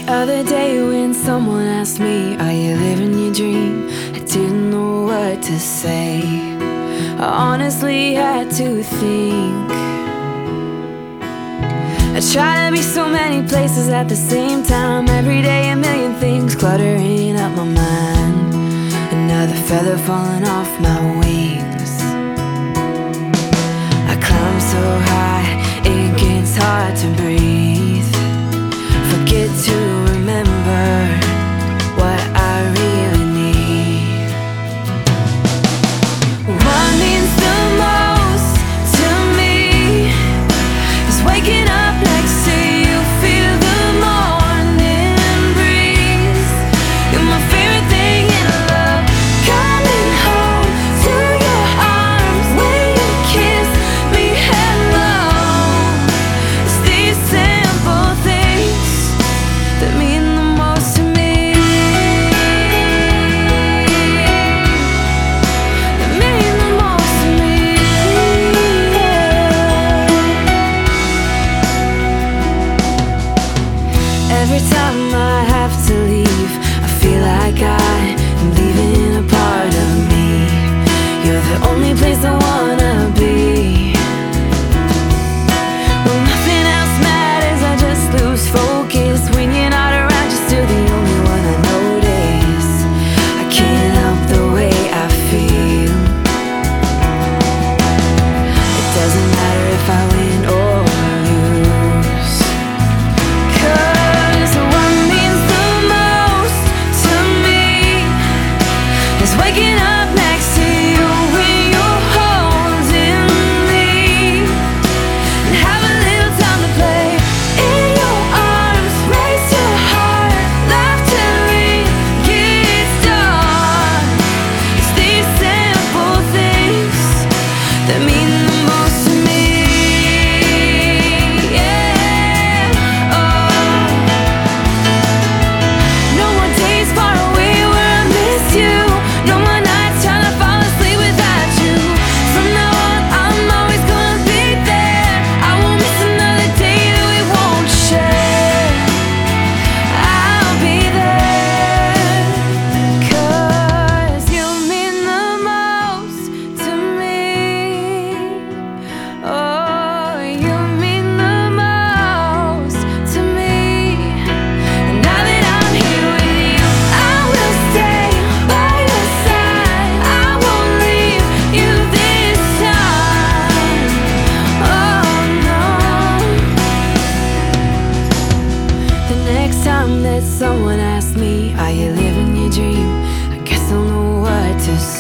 Other day when someone asked me, are you living your dream? I didn't know what to say. I honestly had to think. I try to be so many places at the same time. Every day a million things cluttering up my mind. Another feather falling off my wings. I climb so high, it gets hard to breathe. Forget to remember what I really need. What means the most to me is waking up next to you, feel the morning breeze. You're my favorite thing in love. Coming home to your arms when you kiss me hello. It's these simple things that mean the most to me. That mean the most to me. Every time I have to leave, I feel like I'm leaving a part of me. You're the only place I wanna be. When nothing else matters, I just lose focus. When you're not around, you're still the only one I notice. I can't help the way I feel. It doesn't matter if I win or lose. 'Cause what means the most to me is waking up next to you when you're holding me, and have a little time to play in your arms. Race your heart, laugh till it gets dark. It's these simple things that mean the most to me. Yeah, oh. No more days far away where I miss you. No more nights trying to fall asleep without you. From now on, I'm always gonna be there. I won't miss another day that we won't share. I'll be there. 'Cause you mean the most to me. Oh, you mean the most to me. And now that I'm here with you, I will stay by your side. I won't leave you this time. Oh no. The next time that someone asks me, are you living your dream? I guess I'll know what to say.